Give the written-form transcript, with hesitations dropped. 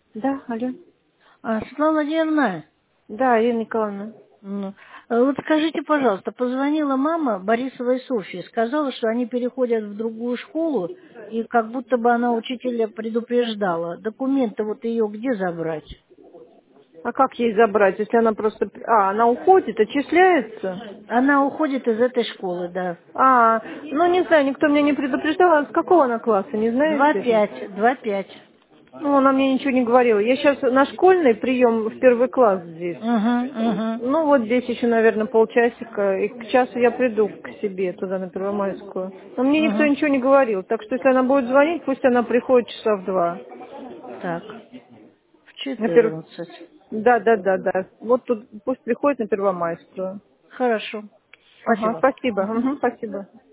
Да, алло. Светлана Владимировна, Да, Ирина Николаевна. ну, вот скажите, пожалуйста, позвонила мама Борисовой Софьи, сказала, что они переходят в другую школу, и как будто бы она учителя предупреждала. Документы вот ее где забрать? А как ей забрать, если она просто... она уходит, отчисляется? Она уходит из этой школы, да. Ну не знаю, никто меня не предупреждал. А с какого она класса, не Два знаете? пять, 2-5. Ну, она мне ничего не говорила. Я сейчас на школьный прием в первый класс здесь. Угу, угу, Ну, вот здесь еще, наверное, полчасика. И к часу я приду к себе туда, на Первомайскую. Но мне никто угу. ничего не говорил. Так что, если она будет звонить, пусть она приходит часа в 2. Так, в На перв... 14. Да. Вот тут пусть приходит на Первомайскую. Хорошо. Ага, Спасибо. спасибо. Мгм. Спасибо.